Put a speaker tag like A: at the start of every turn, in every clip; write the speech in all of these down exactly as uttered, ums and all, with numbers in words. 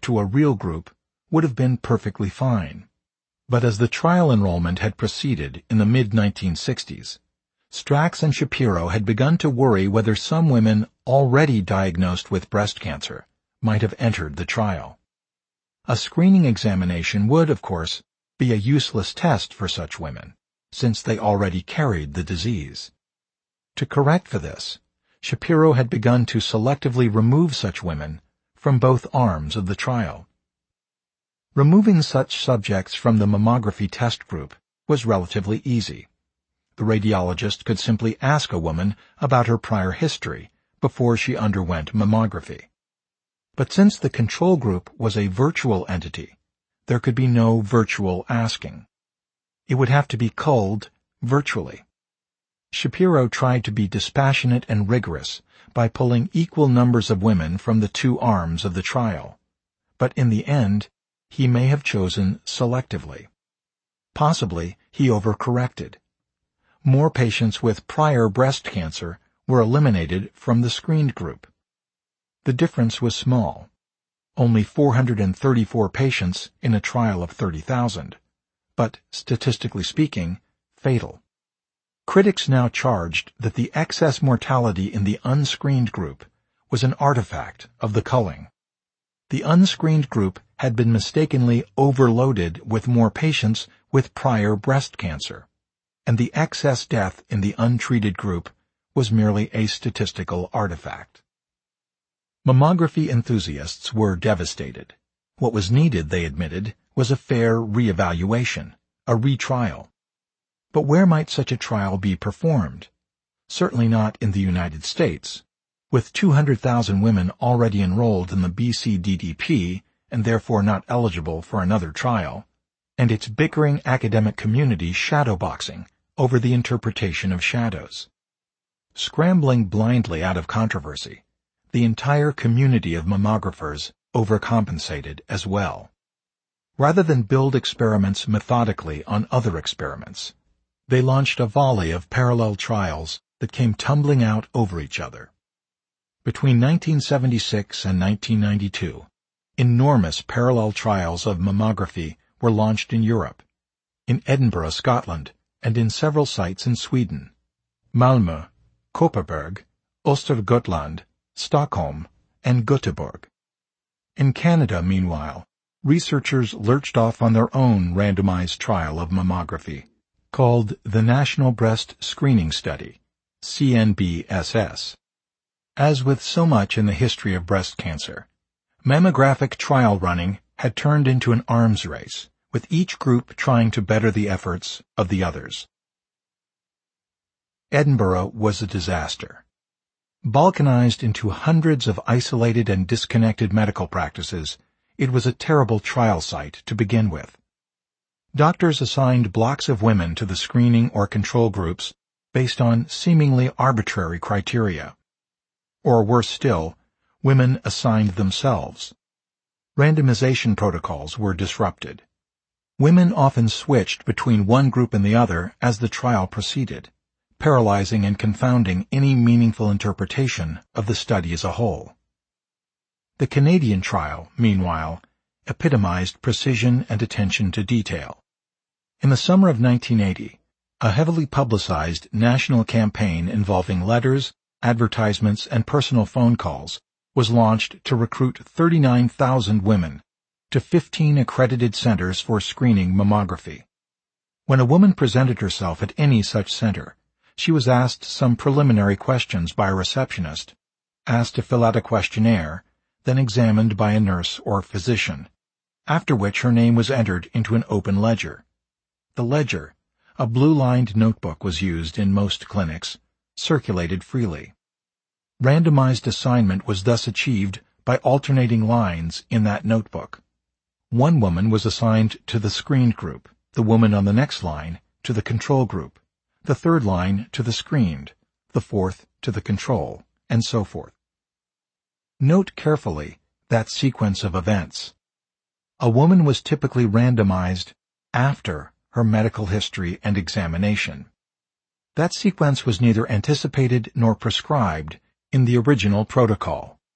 A: to a real group would have been perfectly fine. But as the trial enrollment had proceeded in the mid nineteen sixties, Stracks and Shapiro had begun to worry whether some women already diagnosed with breast cancer might have entered the trial. A screening examination would, of course, be a useless test for such women, since they already carried the disease. To correct for this, Shapiro had begun to selectively remove such women from both arms of the trial. Removing such subjects from the mammography test group was relatively easy. The radiologist could simply ask a woman about her prior history before she underwent mammography. But since the control group was a virtual entity, there could be no virtual asking. It would have to be culled virtually. Shapiro tried to be dispassionate and rigorous by pulling equal numbers of women from the two arms of the trial, but in the end, he may have chosen selectively. Possibly he overcorrected. More patients with prior breast cancer were eliminated from the screened group. The difference was small, only four hundred thirty-four patients in a trial of thirty thousand, but, statistically speaking, fatal. Critics now charged that the excess mortality in the unscreened group was an artifact of the culling. The unscreened group had been mistakenly overloaded with more patients with prior breast cancer, and the excess death in the untreated group was merely a statistical artifact. Mammography enthusiasts were devastated. What was needed, they admitted, was a fair reevaluation, a retrial. But where might such a trial be performed? Certainly not in the United States. With two hundred thousand women already enrolled in the B C D D P and therefore not eligible for another trial, and its bickering academic community shadowboxing over the interpretation of shadows. Scrambling blindly out of controversy, the entire community of mammographers overcompensated as well. Rather than build experiments methodically on other experiments, they launched a volley of parallel trials that came tumbling out over each other. Between nineteen seventy-six and nineteen ninety-two, enormous parallel trials of mammography were launched in Europe, in Edinburgh, Scotland, and in several sites in Sweden, Malmö, Kopparberg, Östergötland, Stockholm, and Göteborg. In Canada, meanwhile, researchers lurched off on their own randomized trial of mammography, called the National Breast Screening Study, C N B S S. As with so much in the history of breast cancer, mammographic trial running had turned into an arms race, with each group trying to better the efforts of the others. Edinburgh was a disaster. Balkanized into hundreds of isolated and disconnected medical practices, it was a terrible trial site to begin with. Doctors assigned blocks of women to the screening or control groups based on seemingly arbitrary criteria. Or worse still, women assigned themselves. Randomization protocols were disrupted. Women often switched between one group and the other as the trial proceeded, paralyzing and confounding any meaningful interpretation of the study as a whole. The Canadian trial, meanwhile, epitomized precision and attention to detail. In the summer of nineteen eighty, a heavily publicized national campaign involving letters, advertisements, and personal phone calls was launched to recruit thirty-nine thousand women to fifteen accredited centers for screening mammography. When a woman presented herself at any such center, she was asked some preliminary questions by a receptionist, asked to fill out a questionnaire, then examined by a nurse or physician, after which her name was entered into an open ledger. The ledger, a blue-lined notebook, was used in most clinics, circulated freely. Randomized assignment was thus achieved by alternating lines in that notebook. One woman was assigned to the screened group, the woman on the next line to the control group, the third line to the screened, the fourth to the control, and so forth. Note carefully that sequence of events. A woman was typically randomized after her medical history and examination. That sequence was neither anticipated nor prescribed in the original protocol.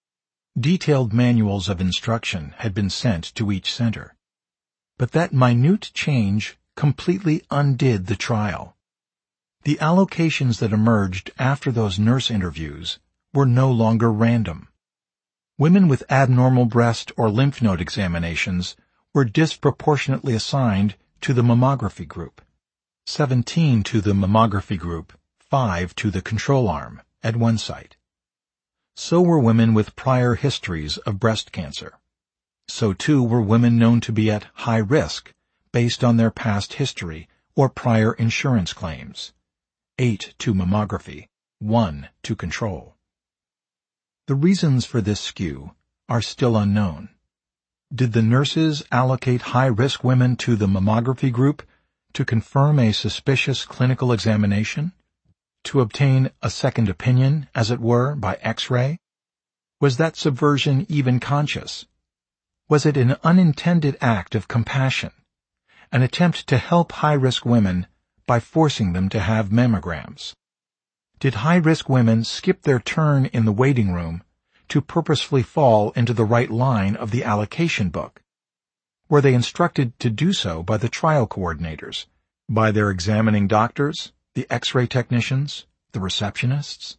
A: Detailed manuals of instruction had been sent to each center. But that minute change completely undid the trial. The allocations that emerged after those nurse interviews were no longer random. Women with abnormal breast or lymph node examinations were disproportionately assigned to the mammography group. seventeen to the mammography group, five to the control arm, at one site. So were women with prior histories of breast cancer. So too were women known to be at high risk based on their past history or prior insurance claims. Eight to mammography, one to control. The reasons for this skew are still unknown. Did the nurses allocate high-risk women to the mammography group to confirm a suspicious clinical examination? To obtain a second opinion, as it were, by X-ray? Was that subversion even conscious? Was it an unintended act of compassion, an attempt to help high-risk women by forcing them to have mammograms? Did high-risk women skip their turn in the waiting room to purposefully fall into the right line of the allocation book? Were they instructed to do so by the trial coordinators, by their examining doctors, the X-ray technicians, the receptionists?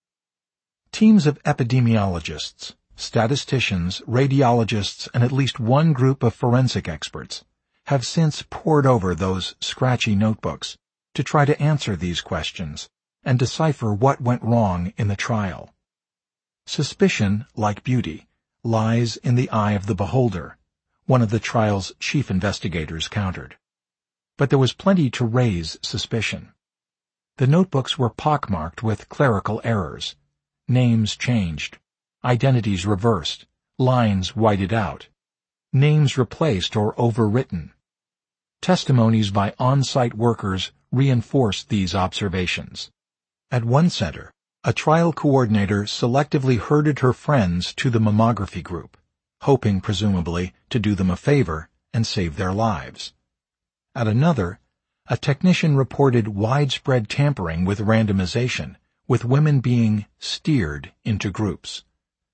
A: Teams of epidemiologists, statisticians, radiologists, and at least one group of forensic experts have since pored over those scratchy notebooks to try to answer these questions and decipher what went wrong in the trial. Suspicion, like beauty, lies in the eye of the beholder, one of the trial's chief investigators countered. But there was plenty to raise suspicion. The notebooks were pockmarked with clerical errors, names changed, identities reversed, lines whited out, names replaced or overwritten. Testimonies by on-site workers reinforced these observations. At one center, a trial coordinator selectively herded her friends to the mammography group, hoping, presumably, to do them a favor and save their lives. At another, a technician reported widespread tampering with randomization, with women being steered into groups.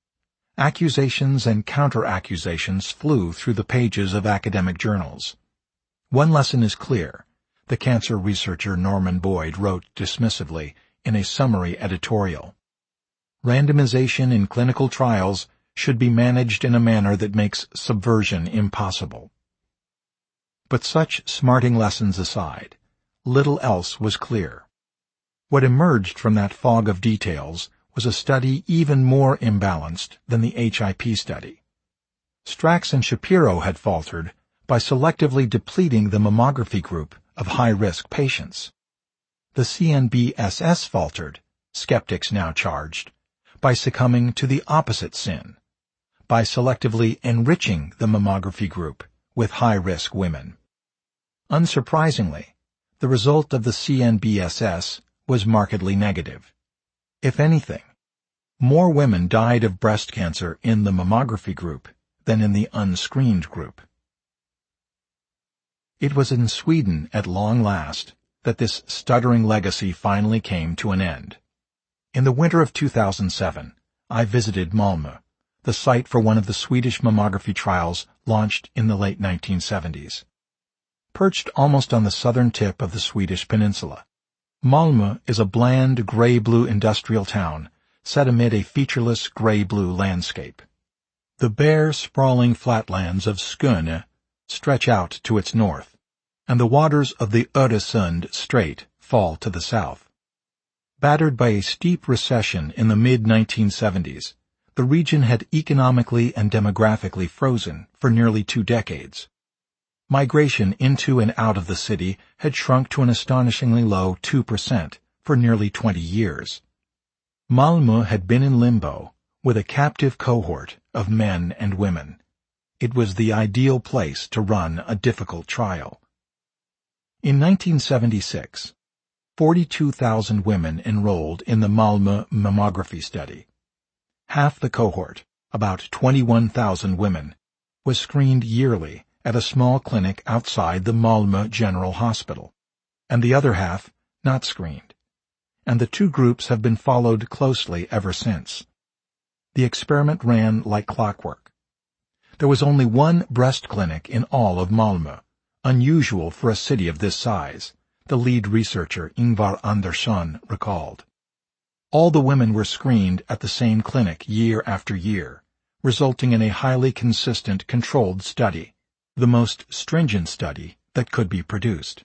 A: Accusations and counter-accusations flew through the pages of academic journals. One lesson is clear, the cancer researcher Norman Boyd wrote dismissively in a summary editorial. Randomization in clinical trials should be managed in a manner that makes subversion impossible. But such smarting lessons aside, little else was clear. What emerged from that fog of details was a study even more imbalanced than the H I P study. Stracks and Shapiro had faltered by selectively depleting the mammography group of high-risk patients. The C N B S S faltered, skeptics now charged, by succumbing to the opposite sin, by selectively enriching the mammography group with high-risk women. Unsurprisingly, the result of the C N B S S was markedly negative. If anything, more women died of breast cancer in the mammography group than in the unscreened group. It was in Sweden, at long last, that this stuttering legacy finally came to an end. In the winter of two thousand seven, I visited Malmö, the site for one of the Swedish mammography trials launched in the late nineteen seventies. Perched almost on the southern tip of the Swedish peninsula, Malmö is a bland gray-blue industrial town set amid a featureless gray-blue landscape. The bare, sprawling flatlands of Skåne stretch out to its north, and the waters of the Öresund Strait fall to the south. Battered by a steep recession in the mid nineteen seventies, the region had economically and demographically frozen for nearly two decades. Migration into and out of the city had shrunk to an astonishingly low two percent for nearly twenty years. Malmö had been in limbo, with a captive cohort of men and women. It was the ideal place to run a difficult trial. In nineteen seventy-six, forty-two thousand women enrolled in the Malmö mammography study. Half the cohort, about twenty-one thousand women, was screened yearly at a small clinic outside the Malmö General Hospital, and the other half not screened, and the two groups have been followed closely ever since. The experiment ran like clockwork. There was only one breast clinic in all of Malmö, unusual for a city of this size, the lead researcher Ingvar Andersson recalled. All the women were screened at the same clinic year after year, resulting in a highly consistent controlled study, the most stringent study that could be produced.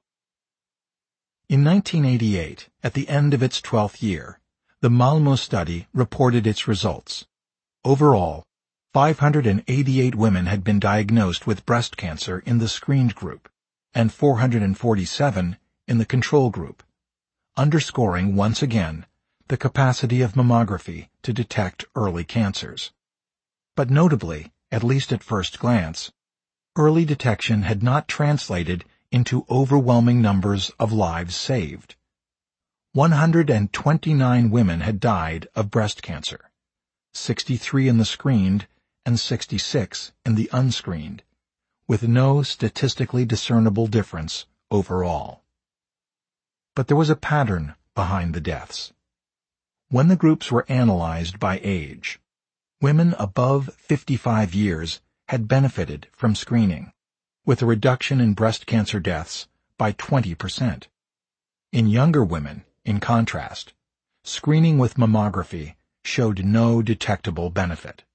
A: In nineteen eighty-eight, at the end of its twelfth year, the Malmö study reported its results. Overall, five hundred eighty-eight women had been diagnosed with breast cancer in the screened group, and four hundred forty-seven in the control group, underscoring once again the capacity of mammography to detect early cancers. But notably, at least at first glance, early detection had not translated into overwhelming numbers of lives saved. one hundred twenty-nine women had died of breast cancer, sixty-three in the screened and sixty-six in the unscreened, with no statistically discernible difference overall. But there was a pattern behind the deaths. When the groups were analyzed by age, women above fifty-five years had benefited from screening, with a reduction in breast cancer deaths by twenty percent. In younger women, in contrast, screening with mammography showed no detectable benefit.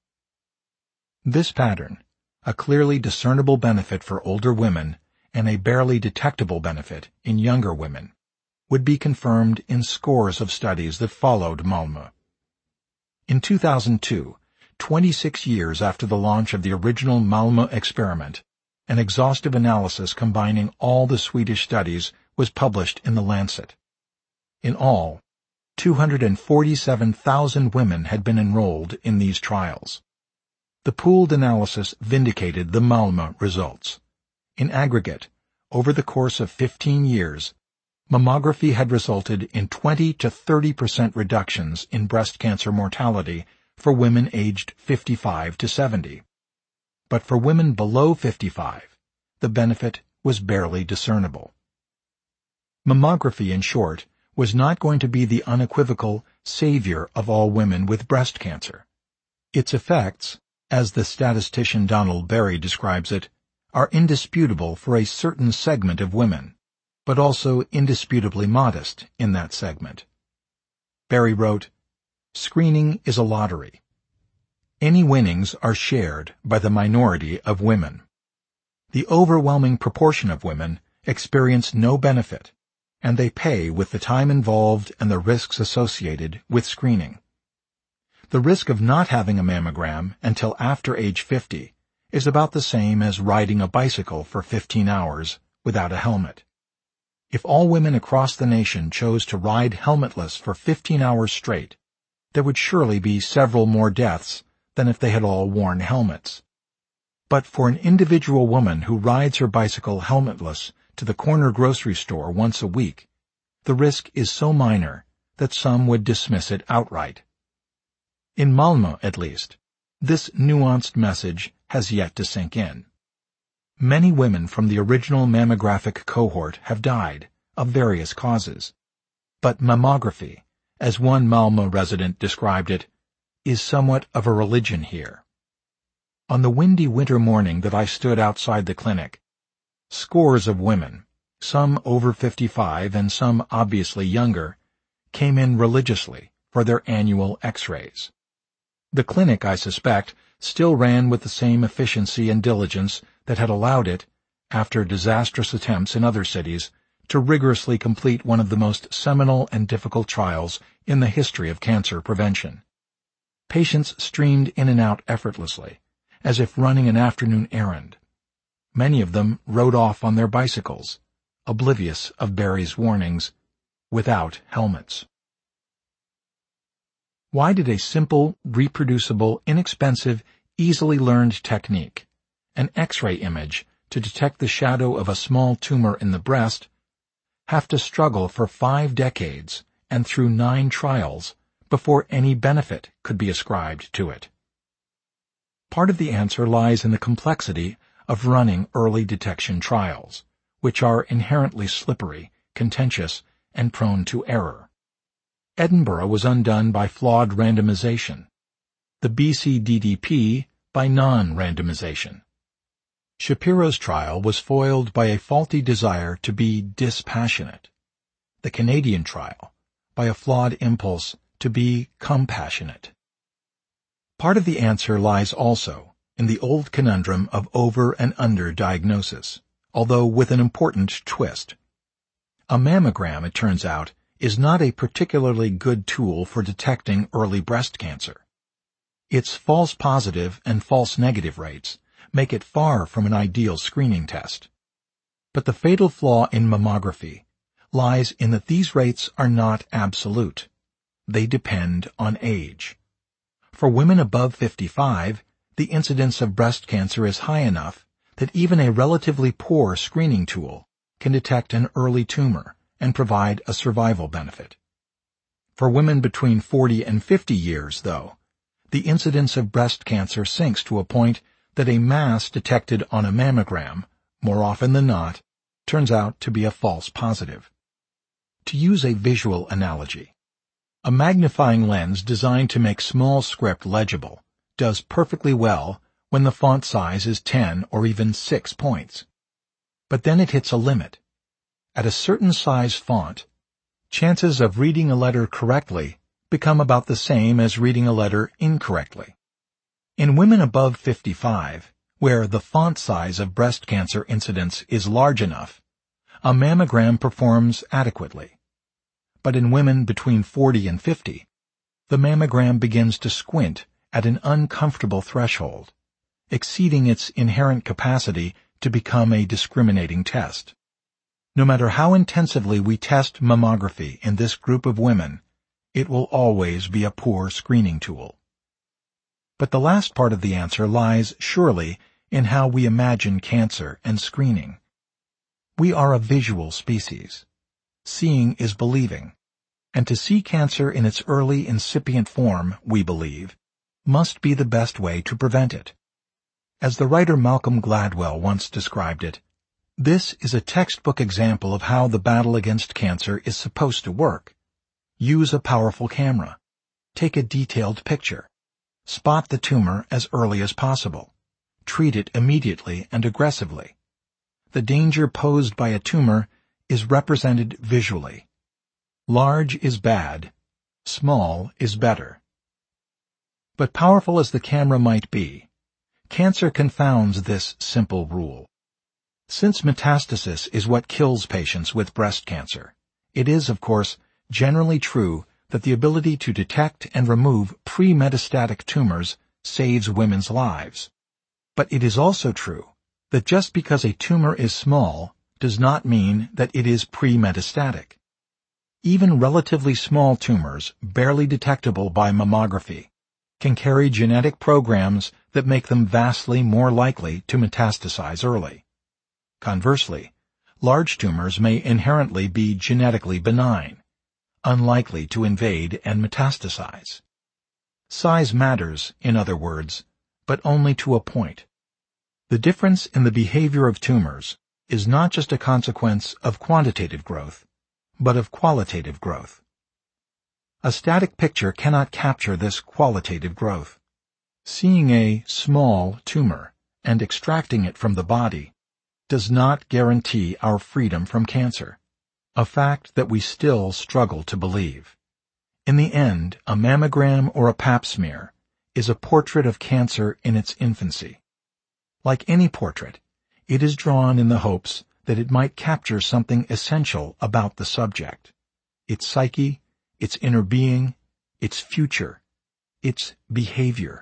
A: This pattern, a clearly discernible benefit for older women and a barely detectable benefit in younger women, would be confirmed in scores of studies that followed Malmö. In two thousand two, twenty-six years after the launch of the original Malmö experiment, an exhaustive analysis combining all the Swedish studies was published in The Lancet. In all, two hundred forty-seven thousand women had been enrolled in these trials. The pooled analysis vindicated the Malmö results. In aggregate, over the course of fifteen years, mammography had resulted in twenty to thirty percent reductions in breast cancer mortality for women aged fifty-five to seventy. But for women below fifty-five, the benefit was barely discernible. Mammography, in short, was not going to be the unequivocal savior of all women with breast cancer. Its effects, as the statistician Donald Berry describes it, are indisputable for a certain segment of women, but also indisputably modest in that segment. Berry wrote, "Screening is a lottery. Any winnings are shared by the minority of women. The overwhelming proportion of women experience no benefit, and they pay with the time involved and the risks associated with screening. The risk of not having a mammogram until after age fifty is about the same as riding a bicycle for fifteen hours without a helmet. If all women across the nation chose to ride helmetless for fifteen hours straight, there would surely be several more deaths than if they had all worn helmets. But for an individual woman who rides her bicycle helmetless to the corner grocery store once a week, the risk is so minor that some would dismiss it outright." In Malmö, at least, this nuanced message has yet to sink in. Many women from the original mammographic cohort have died, of various causes. But mammography, as one Malmö resident described it, is somewhat of a religion here. On the windy winter morning that I stood outside the clinic, scores of women, some over fifty-five and some obviously younger, came in religiously for their annual X-rays. The clinic, I suspect, still ran with the same efficiency and diligence that had allowed it, after disastrous attempts in other cities, to rigorously complete one of the most seminal and difficult trials in the history of cancer prevention. Patients streamed in and out effortlessly, as if running an afternoon errand. Many of them rode off on their bicycles, oblivious of Berry's warnings, without helmets. Why did a simple, reproducible, inexpensive, easily learned technique, an X-ray image to detect the shadow of a small tumor in the breast, have to struggle for five decades and through nine trials before any benefit could be ascribed to it? Part of the answer lies in the complexity of running early detection trials, which are inherently slippery, contentious, and prone to error. Edinburgh was undone by flawed randomization. the B C D D P by non-randomization. Shapiro's trial was foiled by a faulty desire to be dispassionate. The Canadian trial by a flawed impulse to be compassionate. Part of the answer lies also in the old conundrum of over and under diagnosis, although with an important twist. A mammogram, it turns out, is not a particularly good tool for detecting early breast cancer. Its false positive and false negative rates make it far from an ideal screening test. But the fatal flaw in mammography lies in that these rates are not absolute. They depend on age. For women above fifty-five, the incidence of breast cancer is high enough that even a relatively poor screening tool can detect an early tumor and provide a survival benefit. For women between forty and fifty years, though, the incidence of breast cancer sinks to a point that a mass detected on a mammogram, more often than not, turns out to be a false positive. To use a visual analogy, a magnifying lens designed to make small script legible does perfectly well when the font size is ten or even six points. But then it hits a limit. At a certain size font, chances of reading a letter correctly become about the same as reading a letter incorrectly. In women above fifty-five, where the font size of breast cancer incidence is large enough, a mammogram performs adequately. But in women between forty and fifty, the mammogram begins to squint at an uncomfortable threshold, exceeding its inherent capacity to become a discriminating test. No matter how intensively we test mammography in this group of women, it will always be a poor screening tool. But the last part of the answer lies surely in how we imagine cancer and screening. We are a visual species. Seeing is believing, and to see cancer in its early incipient form, we believe, must be the best way to prevent it. As the writer Malcolm Gladwell once described it, this is a textbook example of how the battle against cancer is supposed to work. Use a powerful camera. Take a detailed picture. Spot the tumor as early as possible. Treat it immediately and aggressively. The danger posed by a tumor is represented visually. Large is bad. Small is better. But powerful as the camera might be, cancer confounds this simple rule. Since metastasis is what kills patients with breast cancer, it is, of course, generally true that the ability to detect and remove pre-metastatic tumors saves women's lives. But it is also true that just because a tumor is small does not mean that it is pre-metastatic. Even relatively small tumors, barely detectable by mammography, can carry genetic programs that make them vastly more likely to metastasize early. Conversely, large tumors may inherently be genetically benign, unlikely to invade and metastasize. Size matters, in other words, but only to a point. The difference in the behavior of tumors is not just a consequence of quantitative growth, but of qualitative growth. A static picture cannot capture this qualitative growth. Seeing a small tumor and extracting it from the body does not guarantee our freedom from cancer, a fact that we still struggle to believe. In the end, a mammogram or a pap smear is a portrait of cancer in its infancy. Like any portrait, it is drawn in the hopes that it might capture something essential about the subject, its psyche, its inner being, its future, its behavior.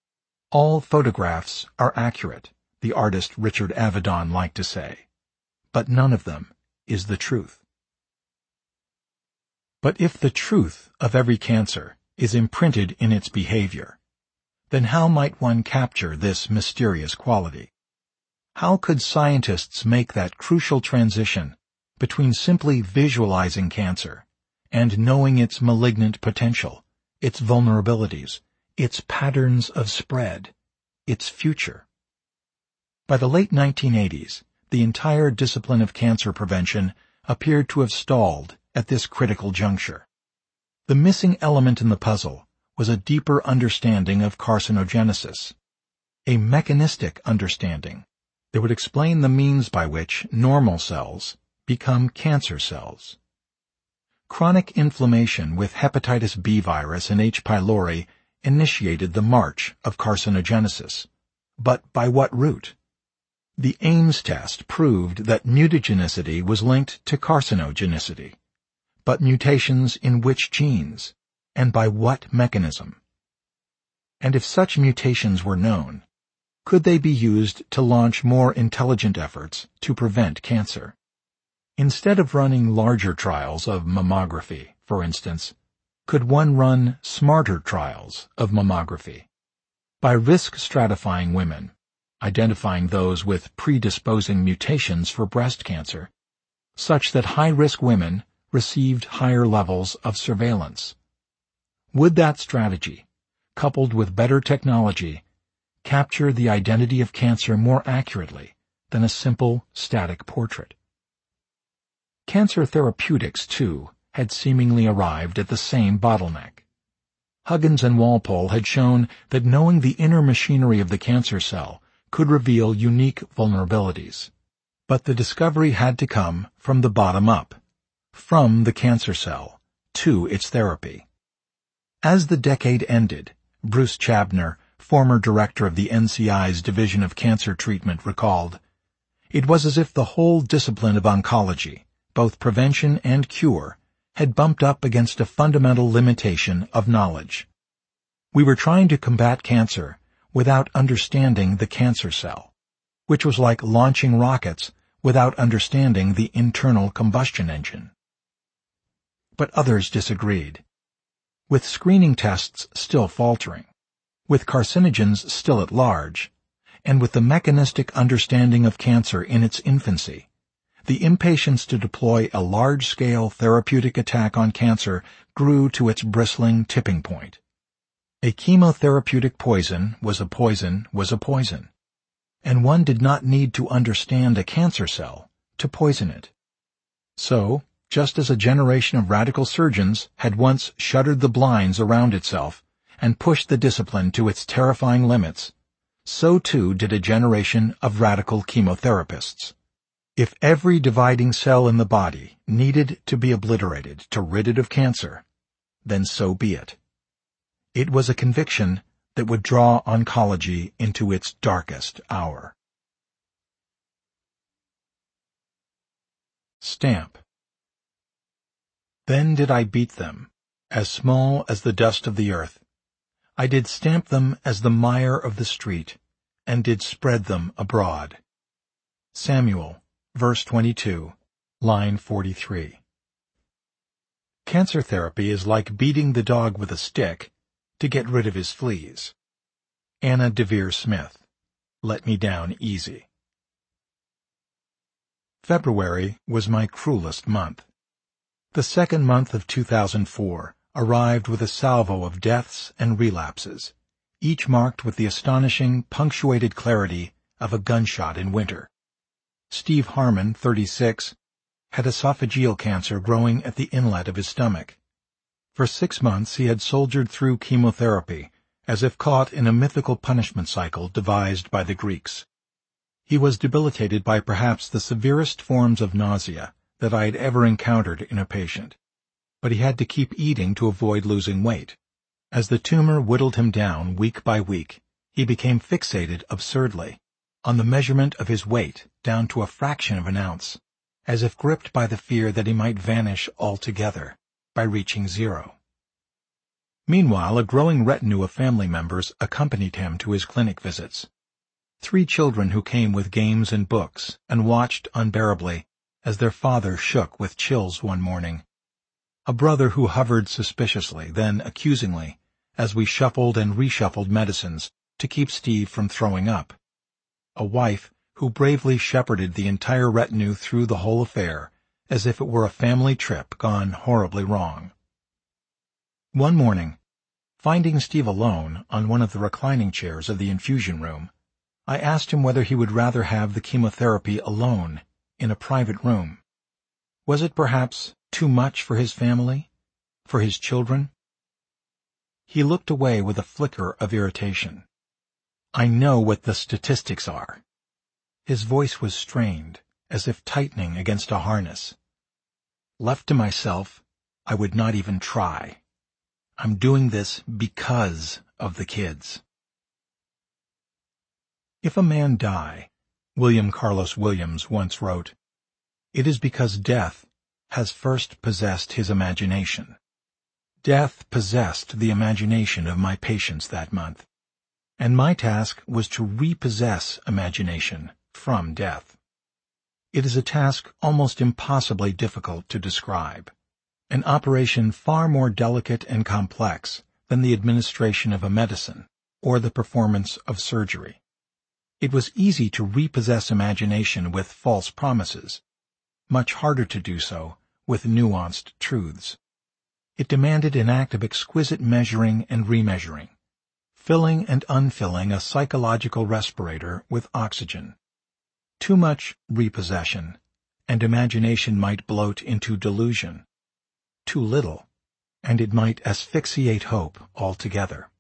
A: All photographs are accurate, the artist Richard Avedon liked to say, but none of them is the truth. But if the truth of every cancer is imprinted in its behavior, then how might one capture this mysterious quality? How could scientists make that crucial transition between simply visualizing cancer and knowing its malignant potential, its vulnerabilities, its patterns of spread, its future? By the late nineteen eighties, the entire discipline of cancer prevention appeared to have stalled at this critical juncture. The missing element in the puzzle was a deeper understanding of carcinogenesis, a mechanistic understanding that would explain the means by which normal cells become cancer cells. Chronic inflammation with hepatitis B virus and H. pylori initiated the march of carcinogenesis. But by what route? The Ames test proved that mutagenicity was linked to carcinogenicity. But mutations in which genes, and by what mechanism? And if such mutations were known, could they be used to launch more intelligent efforts to prevent cancer? Instead of running larger trials of mammography, for instance, could one run smarter trials of mammography? By risk stratifying women, identifying those with predisposing mutations for breast cancer, such that high-risk women received higher levels of surveillance. Would that strategy, coupled with better technology, capture the identity of cancer more accurately than a simple static portrait? Cancer therapeutics, too, had seemingly arrived at the same bottleneck. Huggins and Walpole had shown that knowing the inner machinery of the cancer cell could reveal unique vulnerabilities. But the discovery had to come from the bottom up, from the cancer cell to its therapy. As the decade ended, Bruce Chabner, former director of the N C I's Division of Cancer Treatment, recalled, "It was as if the whole discipline of oncology, both prevention and cure, had bumped up against a fundamental limitation of knowledge. We were trying to combat cancer without understanding the cancer cell, which was like launching rockets without understanding the internal combustion engine." But others disagreed. With screening tests still faltering, with carcinogens still at large, and with the mechanistic understanding of cancer in its infancy, the impatience to deploy a large-scale therapeutic attack on cancer grew to its bristling tipping point. A chemotherapeutic poison was a poison was a poison, and one did not need to understand a cancer cell to poison it. So, just as a generation of radical surgeons had once shuttered the blinds around itself and pushed the discipline to its terrifying limits, so too did a generation of radical chemotherapists. If every dividing cell in the body needed to be obliterated to rid it of cancer, then so be it. It was a conviction that would draw oncology into its darkest hour. Stamp. Then did I beat them, as small as the dust of the earth. I did stamp them as the mire of the street, and did spread them abroad. Samuel, verse twenty-two, line forty-three. Cancer therapy is like beating the dog with a stick to get rid of his fleas. Anna Devere Smith, Let Me Down Easy. February was my cruelest month. The second month of two thousand four arrived with a salvo of deaths and relapses, each marked with the astonishing, punctuated clarity of a gunshot in winter. Steve Harmon, thirty-six, had esophageal cancer growing at the inlet of his stomach. For six months he had soldiered through chemotherapy, as if caught in a mythical punishment cycle devised by the Greeks. He was debilitated by perhaps the severest forms of nausea that I had ever encountered in a patient, but he had to keep eating to avoid losing weight. As the tumor whittled him down week by week, he became fixated absurdly on the measurement of his weight down to a fraction of an ounce, as if gripped by the fear that he might vanish altogether by reaching zero. Meanwhile, a growing retinue of family members accompanied him to his clinic visits. Three children who came with games and books and watched unbearably as their father shook with chills one morning. A brother who hovered suspiciously, then accusingly, as we shuffled and reshuffled medicines to keep Steve from throwing up. A wife who bravely shepherded the entire retinue through the whole affair, as if it were a family trip gone horribly wrong. One morning, finding Steve alone on one of the reclining chairs of the infusion room, I asked him whether he would rather have the chemotherapy alone, in a private room. Was it perhaps too much for his family, for his children? He looked away with a flicker of irritation. "I know what the statistics are." His voice was strained, as if tightening against a harness. "Left to myself, I would not even try. I'm doing this because of the kids." "If a man die," William Carlos Williams once wrote, "it is because death has first possessed his imagination." Death possessed the imagination of my patients that month, and my task was to repossess imagination from death. It is a task almost impossibly difficult to describe, an operation far more delicate and complex than the administration of a medicine or the performance of surgery. It was easy to repossess imagination with false promises, much harder to do so with nuanced truths. It demanded an act of exquisite measuring and remeasuring, filling and unfilling a psychological respirator with oxygen. Too much repossession, and imagination might bloat into delusion. Too little, and it might asphyxiate hope altogether.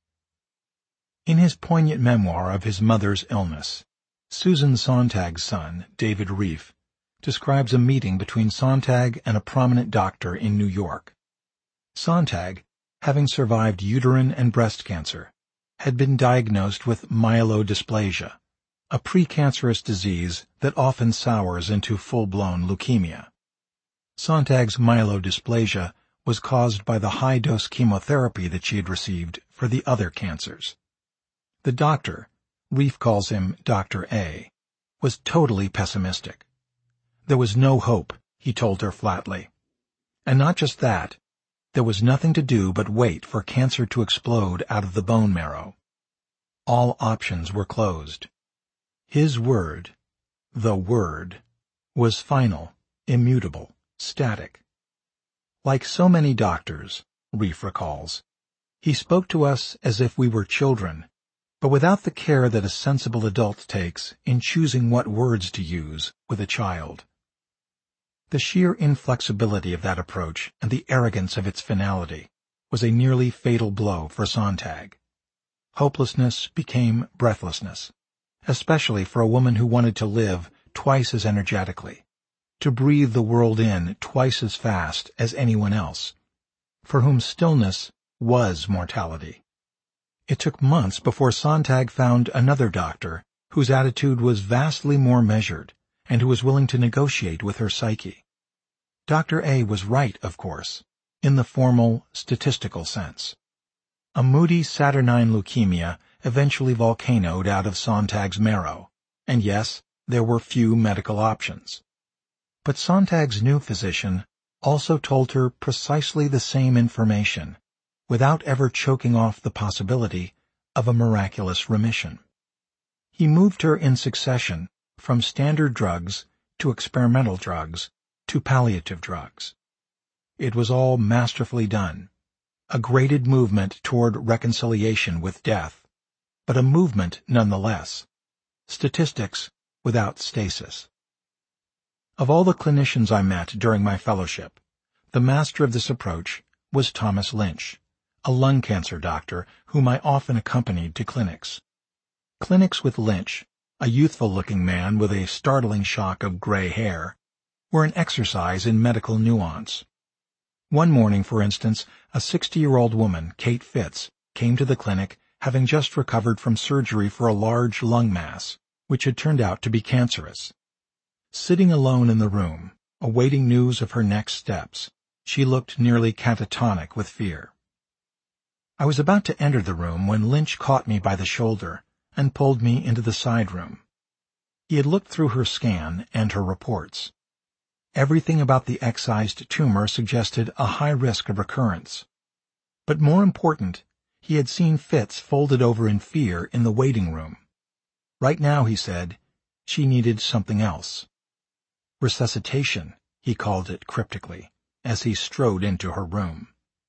A: In his poignant memoir of his mother's illness, Susan Sontag's son, David Rieff, describes a meeting between Sontag and a prominent doctor in New York. Sontag, having survived uterine and breast cancer, had been diagnosed with myelodysplasia, a precancerous disease that often sours into full-blown leukemia. Sontag's myelodysplasia was caused by the high-dose chemotherapy that she had received for the other cancers. The doctor, Rieff calls him Doctor A, was totally pessimistic. There was no hope, he told her flatly. And not just that, there was nothing to do but wait for cancer to explode out of the bone marrow. All options were closed. His word, the word, was final, immutable, static. Like so many doctors, Rieff recalls, he spoke to us as if we were children, but without the care that a sensible adult takes in choosing what words to use with a child. The sheer inflexibility of that approach and the arrogance of its finality was a nearly fatal blow for Sontag. Hopelessness became breathlessness, especially for a woman who wanted to live twice as energetically, to breathe the world in twice as fast as anyone else, for whom stillness was mortality. It took months before Sontag found another doctor whose attitude was vastly more measured and who was willing to negotiate with her psyche. Doctor A was right, of course, in the formal, statistical sense. A moody saturnine leukemia eventually volcanoed out of Sontag's marrow, and yes, there were few medical options. But Sontag's new physician also told her precisely the same information, without ever choking off the possibility of a miraculous remission. He moved her in succession from standard drugs to experimental drugs to palliative drugs. It was all masterfully done, a graded movement toward reconciliation with death, but a movement nonetheless. Statistics without stasis. Of all the clinicians I met during my fellowship, the master of this approach was Thomas Lynch, a lung cancer doctor whom I often accompanied to clinics. Clinics with Lynch, a youthful-looking man with a startling shock of gray hair, were an exercise in medical nuance. One morning, for instance, a sixty-year-old woman, Kate Fitz, came to the clinic having just recovered from surgery for a large lung mass, which had turned out to be cancerous. Sitting alone in the room, awaiting news of her next steps, she looked nearly catatonic with fear. I was about to enter the room when Lynch caught me by the shoulder and pulled me into the side room. He had looked through her scan and her reports. Everything about the excised tumor suggested a high risk of recurrence. But more important, he had seen Fitz folded over in fear in the waiting room. Right now, he said, she needed something else. Resuscitation, he called it cryptically, as he strode into her room.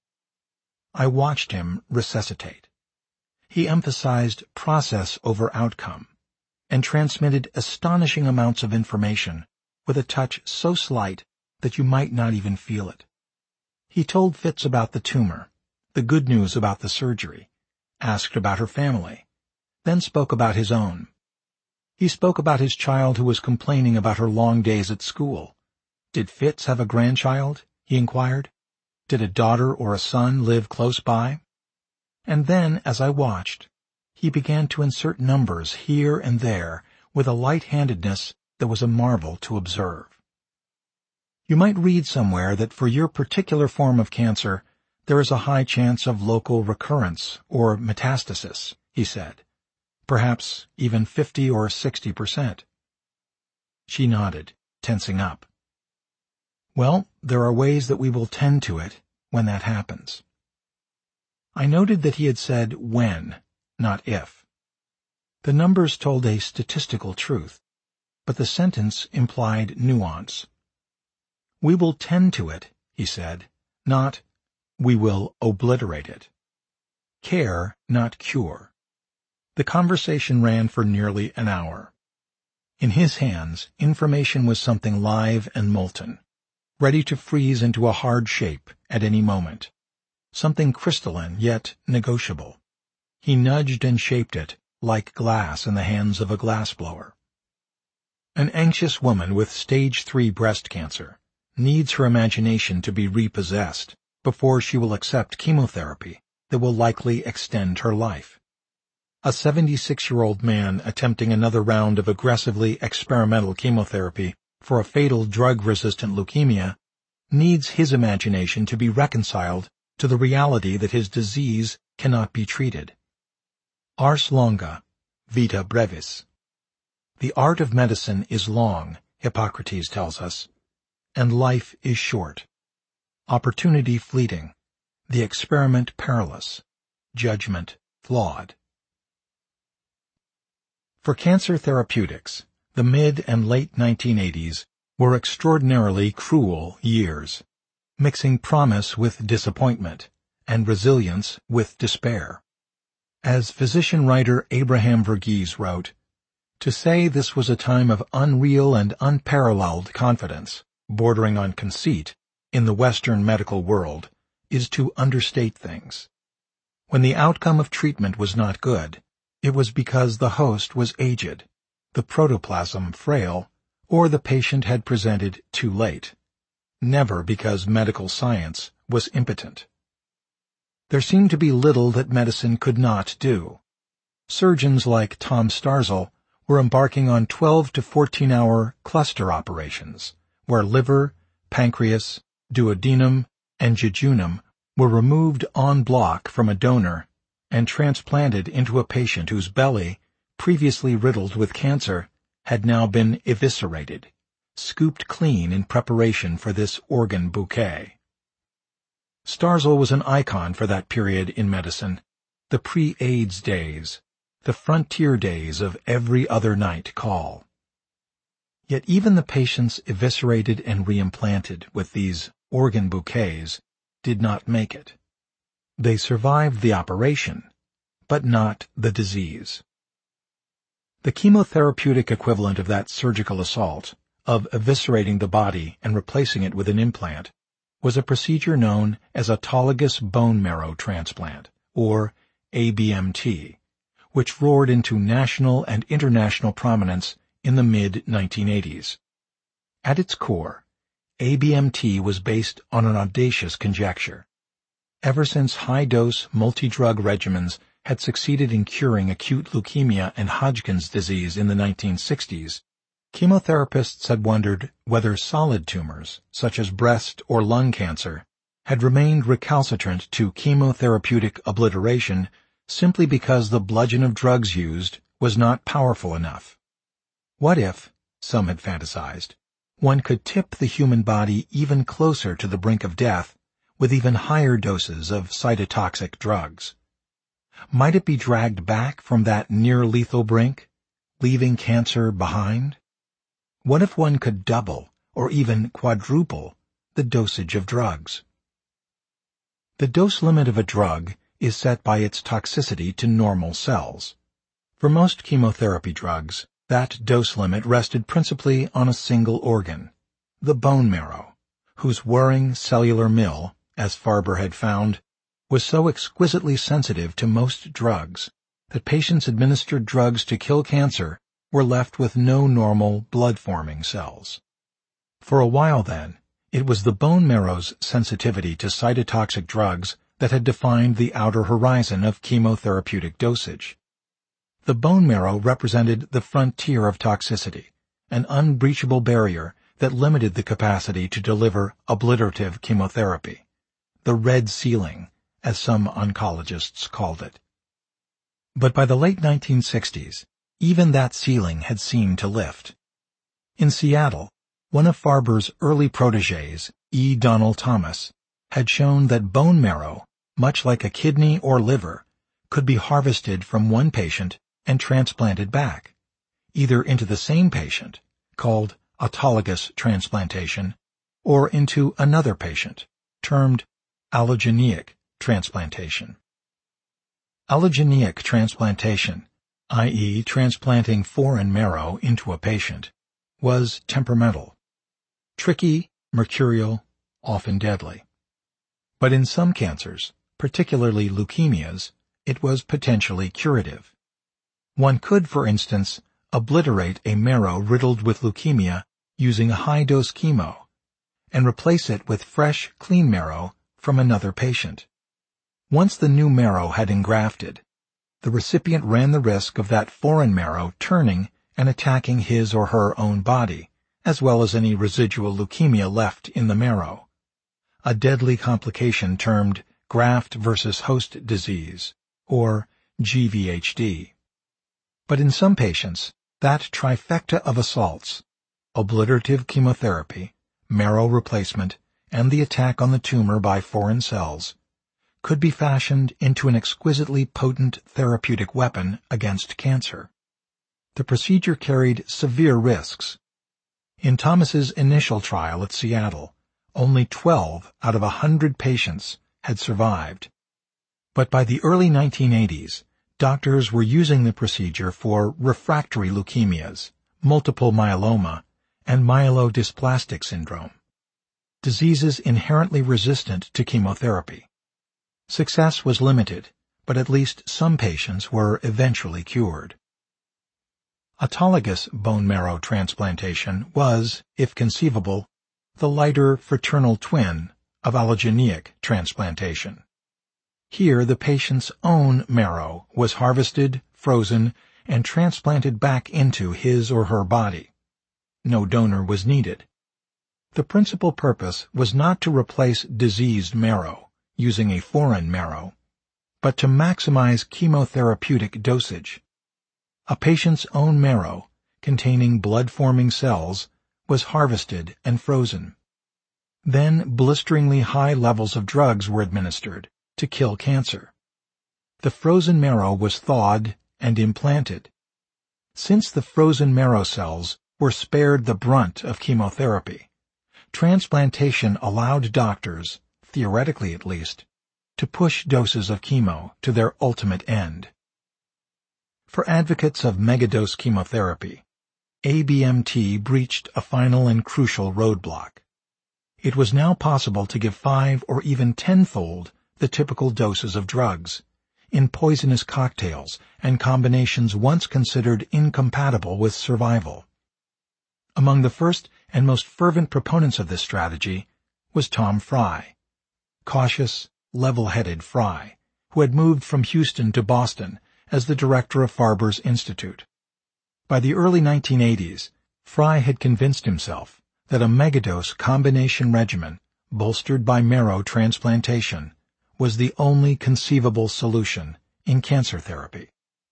A: I watched him resuscitate. He emphasized process over outcome, and transmitted astonishing amounts of information with a touch so slight that you might not even feel it. He told Fitz about the tumor, the good news about the surgery, asked about her family, then spoke about his own. He spoke about his child who was complaining about her long days at school. Did Fitz have a grandchild? He inquired. Did a daughter or a son live close by? And then, as I watched, he began to insert numbers here and there with a light-handedness that was a marvel to observe. You might read somewhere that for your particular form of cancer, there is a high chance of local recurrence or metastasis, he said. Perhaps even fifty or sixty percent. She nodded, tensing up. Well, there are ways that we will tend to it when that happens. I noted that he had said when, not if. The numbers told a statistical truth, but the sentence implied nuance. We will tend to it, he said, not we will obliterate it. Care, not cure. The conversation ran for nearly an hour. In his hands, information was something live and molten, ready to freeze into a hard shape at any moment, something crystalline yet negotiable. He nudged and shaped it like glass in the hands of a glassblower. An anxious woman with stage three breast cancer needs her imagination to be repossessed before she will accept chemotherapy that will likely extend her life. A seventy-six-year-old man attempting another round of aggressively experimental chemotherapy for a fatal drug-resistant leukemia needs his imagination to be reconciled to the reality that his disease cannot be treated. Ars longa, vita brevis. The art of medicine is long, Hippocrates tells us, and life is short. Opportunity fleeting, the experiment perilous, judgment flawed. For cancer therapeutics, the mid and late nineteen eighties were extraordinarily cruel years, mixing promise with disappointment and resilience with despair. As physician-writer Abraham Verghese wrote, to say this was a time of unreal and unparalleled confidence, bordering on conceit, in the Western medical world, is to understate things. When the outcome of treatment was not good, it was because the host was aged, the protoplasm frail, or the patient had presented too late, never because medical science was impotent. There seemed to be little that medicine could not do. Surgeons like Tom Starzl were embarking on twelve to fourteen hour cluster operations, where liver, pancreas, duodenum, and jejunum were removed en bloc from a donor and transplanted into a patient whose belly, previously riddled with cancer, had now been eviscerated, scooped clean in preparation for this organ bouquet. Starzl was an icon for that period in medicine, the pre-AIDS days, the frontier days of every other night call. Yet even the patients eviscerated and reimplanted with these organ bouquets did not make it. They survived the operation, but not the disease. The chemotherapeutic equivalent of that surgical assault, of eviscerating the body and replacing it with an implant, was a procedure known as autologous bone marrow transplant, or A B M T, which roared into national and international prominence in the mid nineteen eighties. At its core, A B M T was based on an audacious conjecture. Ever since high-dose multi-drug regimens had succeeded in curing acute leukemia and Hodgkin's disease in the nineteen sixties, chemotherapists had wondered whether solid tumors, such as breast or lung cancer, had remained recalcitrant to chemotherapeutic obliteration simply because the bludgeon of drugs used was not powerful enough. What if, some had fantasized, one could tip the human body even closer to the brink of death with even higher doses of cytotoxic drugs? Might it be dragged back from that near-lethal brink, leaving cancer behind? What if one could double, or even quadruple, the dosage of drugs? The dose limit of a drug is set by its toxicity to normal cells. For most chemotherapy drugs, that dose limit rested principally on a single organ, the bone marrow, whose whirring cellular mill, as Farber had found, was so exquisitely sensitive to most drugs that patients administered drugs to kill cancer were left with no normal blood-forming cells. For a while then, it was the bone marrow's sensitivity to cytotoxic drugs that had defined the outer horizon of chemotherapeutic dosage. The bone marrow represented the frontier of toxicity, an unbreachable barrier that limited the capacity to deliver obliterative chemotherapy, the red ceiling, as some oncologists called it. But by the late nineteen sixties, even that ceiling had seemed to lift. In Seattle, one of Farber's early protégés, E. Donald Thomas, had shown that bone marrow, much like a kidney or liver, could be harvested from one patient and transplanted back, either into the same patient, called autologous transplantation, or into another patient, termed allogeneic transplantation. Allogeneic transplantation, that is transplanting foreign marrow into a patient, was temperamental, tricky, mercurial, often deadly. But in some cancers, particularly leukemias, it was potentially curative. One could, for instance, obliterate a marrow riddled with leukemia using a high-dose chemo, and replace it with fresh, clean marrow from another patient. Once the new marrow had engrafted, the recipient ran the risk of that foreign marrow turning and attacking his or her own body, as well as any residual leukemia left in the marrow, a deadly complication termed graft versus host disease, or G V H D. But in some patients, that trifecta of assaults, obliterative chemotherapy, marrow replacement, and the attack on the tumor by foreign cells, could be fashioned into an exquisitely potent therapeutic weapon against cancer. The procedure carried severe risks. In Thomas's initial trial at Seattle, only twelve out of a hundred patients had survived. But by the early nineteen eighties, doctors were using the procedure for refractory leukemias, multiple myeloma, and myelodysplastic syndrome, diseases inherently resistant to chemotherapy. Success was limited, but at least some patients were eventually cured. Autologous bone marrow transplantation was, if conceivable, the lighter fraternal twin of allogeneic transplantation. Here the patient's own marrow was harvested, frozen, and transplanted back into his or her body. No donor was needed. The principal purpose was not to replace diseased marrow, using a foreign marrow, but to maximize chemotherapeutic dosage. A patient's own marrow, containing blood-forming cells, was harvested and frozen. Then blisteringly high levels of drugs were administered to kill cancer. The frozen marrow was thawed and implanted. Since the frozen marrow cells were spared the brunt of chemotherapy, transplantation allowed doctors, theoretically at least, to push doses of chemo to their ultimate end. For advocates of megadose chemotherapy, A B M T breached a final and crucial roadblock. It was now possible to give five or even tenfold the typical doses of drugs, in poisonous cocktails and combinations once considered incompatible with survival. Among the first and most fervent proponents of this strategy was Tom Fry, cautious, level-headed Fry, who had moved from Houston to Boston as the director of Farber's Institute. By the early nineteen eighties, Fry had convinced himself that a megadose combination regimen, bolstered by marrow transplantation, was the only conceivable solution in cancer therapy.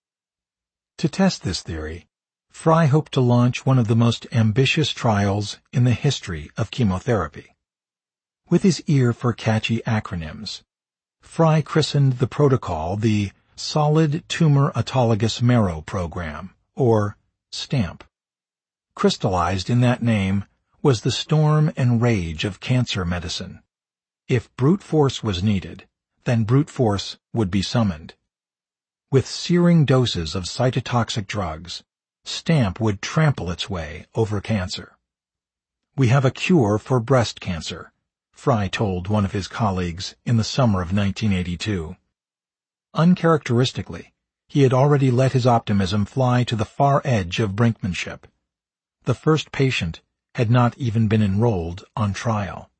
A: To test this theory, Fry hoped to launch one of the most ambitious trials in the history of chemotherapy. With his ear for catchy acronyms, Fry christened the protocol the Solid Tumor Autologous Marrow Program, or STAMP. Crystallized in that name was the storm and rage of cancer medicine. If brute force was needed, then brute force would be summoned. With searing doses of cytotoxic drugs, STAMP would trample its way over cancer. We have a cure for breast cancer, Fry told one of his colleagues in the summer of nineteen eighty-two. Uncharacteristically, he had already let his optimism fly to the far edge of brinkmanship. The first patient had not even been enrolled on trial.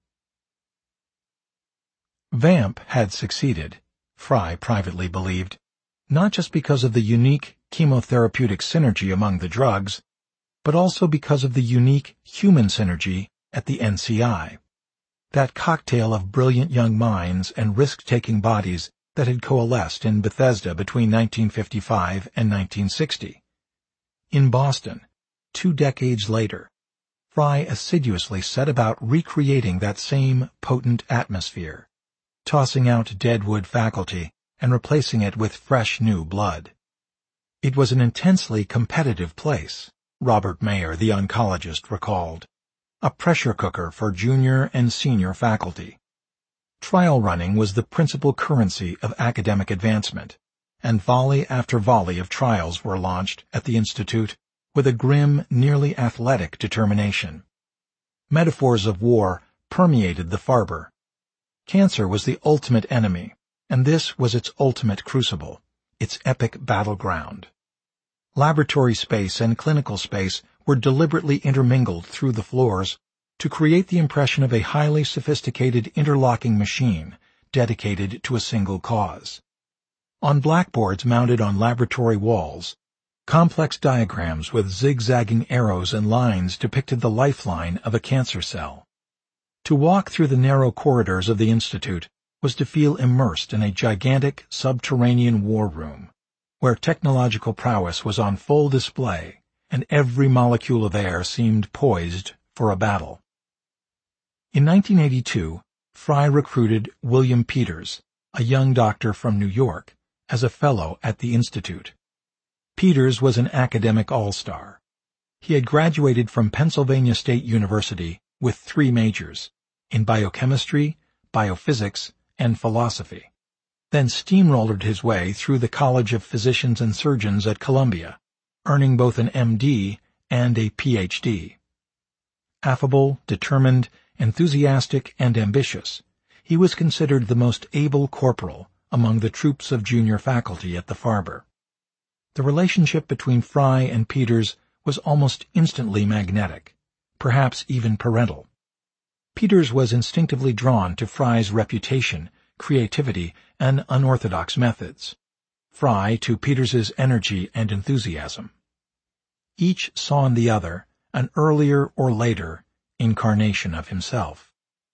A: Vamp had succeeded, Fry privately believed, not just because of the unique chemotherapeutic synergy among the drugs, but also because of the unique human synergy at the N C I, that cocktail of brilliant young minds and risk-taking bodies that had coalesced in Bethesda between nineteen fifty-five and nineteen sixty. In Boston, two decades later, Fry assiduously set about recreating that same potent atmosphere, tossing out deadwood faculty and replacing it with fresh new blood. It was an intensely competitive place, Robert Mayer, the oncologist, recalled, a pressure cooker for junior and senior faculty. Trial running was the principal currency of academic advancement, and volley after volley of trials were launched at the Institute with a grim, nearly athletic determination. Metaphors of war permeated the Farber. Cancer was the ultimate enemy, and this was its ultimate crucible, its epic battleground. Laboratory space and clinical space were deliberately intermingled through the floors to create the impression of a highly sophisticated interlocking machine dedicated to a single cause. On blackboards mounted on laboratory walls, complex diagrams with zigzagging arrows and lines depicted the lifeline of a cancer cell. To walk through the narrow corridors of the Institute was to feel immersed in a gigantic subterranean war room, where technological prowess was on full display and every molecule of air seemed poised for a battle. In nineteen eighty-two, Fry recruited William Peters, a young doctor from New York, as a fellow at the Institute. Peters was an academic all-star. He had graduated from Pennsylvania State University with three majors, in biochemistry, biophysics, and philosophy, then steamrollered his way through the College of Physicians and Surgeons at Columbia, earning both an M D and a P H D. Affable, determined, enthusiastic, and ambitious, he was considered the most able corporal among the troops of junior faculty at the Farber. The relationship between Fry and Peters was almost instantly magnetic, perhaps even parental. Peters was instinctively drawn to Fry's reputation, creativity, and unorthodox methods, Fry to Peters's energy and enthusiasm. Each saw in the other an earlier or later incarnation of himself.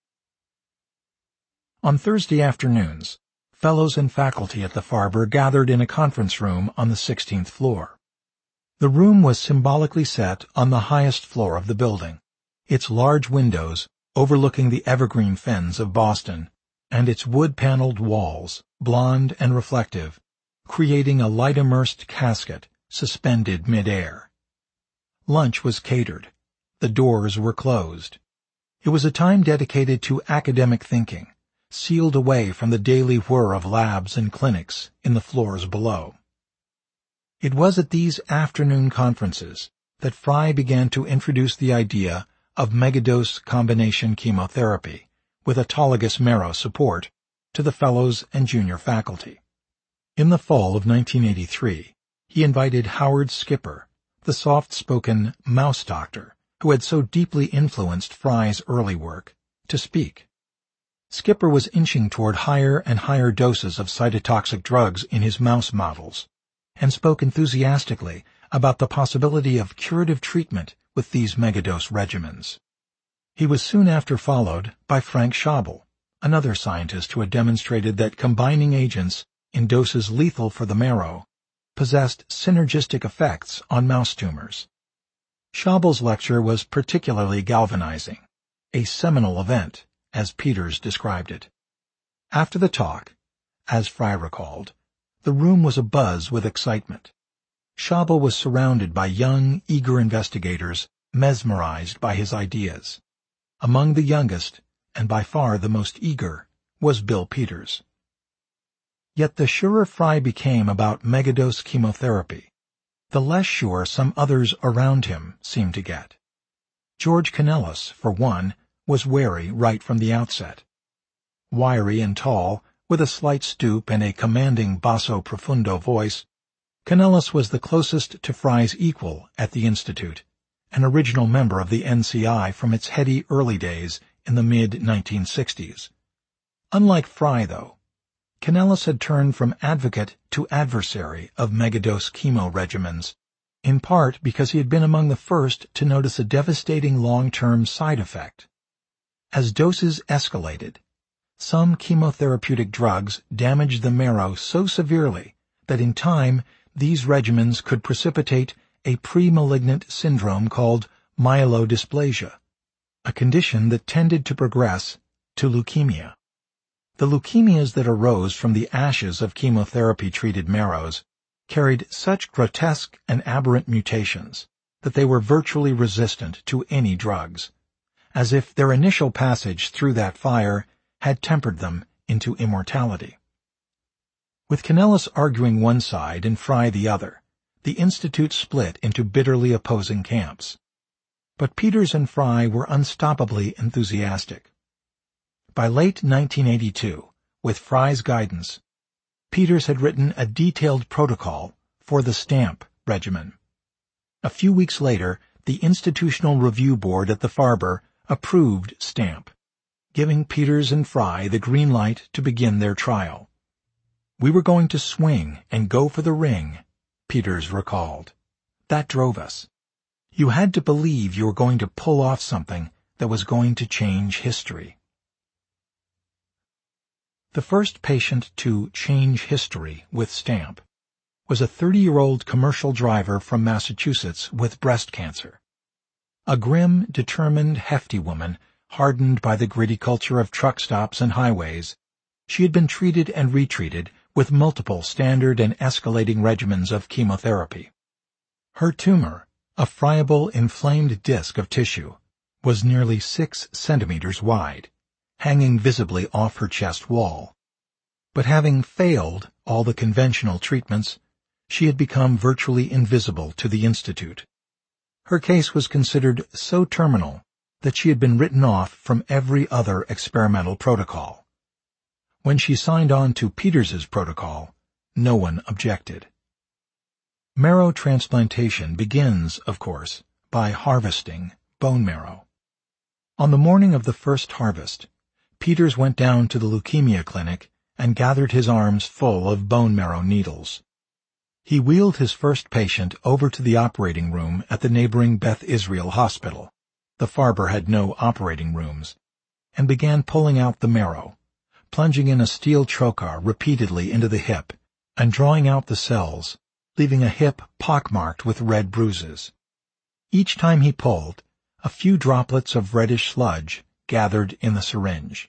A: On Thursday afternoons, fellows and faculty at the Farber gathered in a conference room on the sixteenth floor. The room was symbolically set on the highest floor of the building, its large windows overlooking the evergreen fens of Boston, and its wood-paneled walls, blond and reflective, creating a light-immersed casket suspended mid-air. Lunch was catered. The doors were closed. It was a time dedicated to academic thinking, sealed away from the daily whir of labs and clinics in the floors below. It was at these afternoon conferences that Fry began to introduce the idea of megadose combination chemotherapy with autologous marrow support to the fellows and junior faculty. In the fall of nineteen eighty-three, he invited Howard Skipper, the soft-spoken mouse doctor who had so deeply influenced Fry's early work, to speak. Skipper was inching toward higher and higher doses of cytotoxic drugs in his mouse models, and spoke enthusiastically about the possibility of curative treatment with these megadose regimens. He was soon after followed by Frank Schabel, another scientist who had demonstrated that combining agents in doses lethal for the marrow possessed synergistic effects on mouse tumors. Schabel's lecture was particularly galvanizing, a seminal event, as Peters described it. After the talk, as Fry recalled, the room was abuzz with excitement. Schabel was surrounded by young, eager investigators mesmerized by his ideas. Among the youngest, and by far the most eager, was Bill Peters. Yet the surer Fry became about megadose chemotherapy, the less sure some others around him seemed to get. George Canellis, for one, was wary right from the outset. Wiry and tall, with a slight stoop and a commanding basso profundo voice, Kanellis was the closest to Fry's equal at the Institute, an original member of the N C I from its heady early days in the mid nineteen sixties. Unlike Fry, though, Kanellis had turned from advocate to adversary of megadose chemo regimens, in part because he had been among the first to notice a devastating long-term side effect. As doses escalated, some chemotherapeutic drugs damaged the marrow so severely that in time these regimens could precipitate a pre-malignant syndrome called myelodysplasia, a condition that tended to progress to leukemia. The leukemias that arose from the ashes of chemotherapy-treated marrows carried such grotesque and aberrant mutations that they were virtually resistant to any drugs, as if their initial passage through that fire had tempered them into immortality. With Kanellis arguing one side and Fry the other, the Institute split into bitterly opposing camps. But Peters and Fry were unstoppably enthusiastic. By late nineteen eighty-two, with Fry's guidance, Peters had written a detailed protocol for the STAMP regimen. A few weeks later, the Institutional Review Board at the Farber approved STAMP, giving Peters and Fry the green light to begin their trial. "We were going to swing and go for the ring," Peters recalled. "That drove us. You had to believe you were going to pull off something that was going to change history." The first patient to change history with STAMP was a thirty-year-old commercial driver from Massachusetts with breast cancer. A grim, determined, hefty woman, hardened by the gritty culture of truck stops and highways, she had been treated and retreated with multiple standard and escalating regimens of chemotherapy. Her tumor, a friable, inflamed disc of tissue, was nearly six centimeters wide, hanging visibly off her chest wall. But having failed all the conventional treatments, she had become virtually invisible to the Institute. Her case was considered so terminal that she had been written off from every other experimental protocol. When she signed on to Peters's protocol, no one objected. Marrow transplantation begins, of course, by harvesting bone marrow. On the morning of the first harvest, Peters went down to the leukemia clinic and gathered his arms full of bone marrow needles. He wheeled his first patient over to the operating room at the neighboring Beth Israel Hospital — the Farber had no operating rooms — and began pulling out the marrow, plunging in a steel trocar repeatedly into the hip and drawing out the cells, leaving a hip pockmarked with red bruises. Each time he pulled, a few droplets of reddish sludge gathered in the syringe.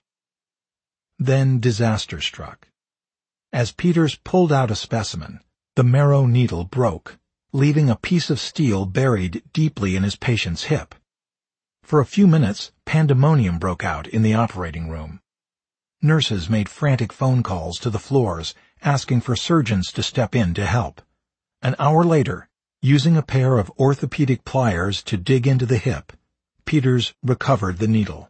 A: Then disaster struck. As Peters pulled out a specimen, the marrow needle broke, leaving a piece of steel buried deeply in his patient's hip. For a few minutes, pandemonium broke out in the operating room. Nurses made frantic phone calls to the floors, asking for surgeons to step in to help. An hour later, using a pair of orthopedic pliers to dig into the hip, Peters recovered the needle.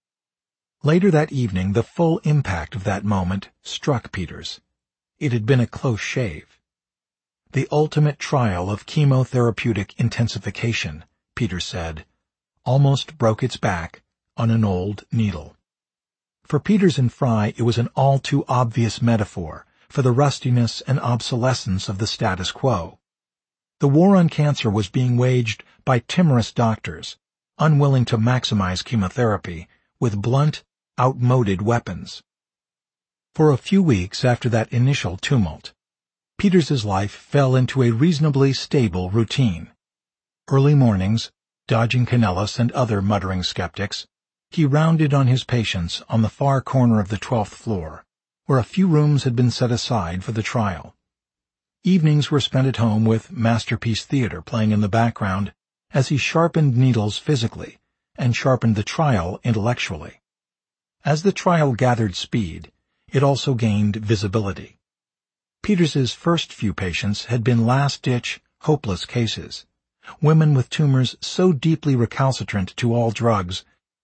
A: Later that evening, the full impact of that moment struck Peters. It had been a close shave. The ultimate trial of chemotherapeutic intensification, Peters said, almost broke its back on an old needle. For Peters and Fry, it was an all-too-obvious metaphor for the rustiness and obsolescence of the status quo. The war on cancer was being waged by timorous doctors, unwilling to maximize chemotherapy, with blunt, outmoded weapons. For a few weeks after that initial tumult, Peters's life fell into a reasonably stable routine. Early mornings, dodging Kanellis and other muttering skeptics, he rounded on his patients on the far corner of the twelfth floor, where a few rooms had been set aside for the trial. Evenings were spent at home with Masterpiece Theater playing in the background as he sharpened needles physically and sharpened the trial intellectually. As the trial gathered speed, it also gained visibility. Peters's first few patients had been last-ditch, hopeless cases, women with tumors so deeply recalcitrant to all drugs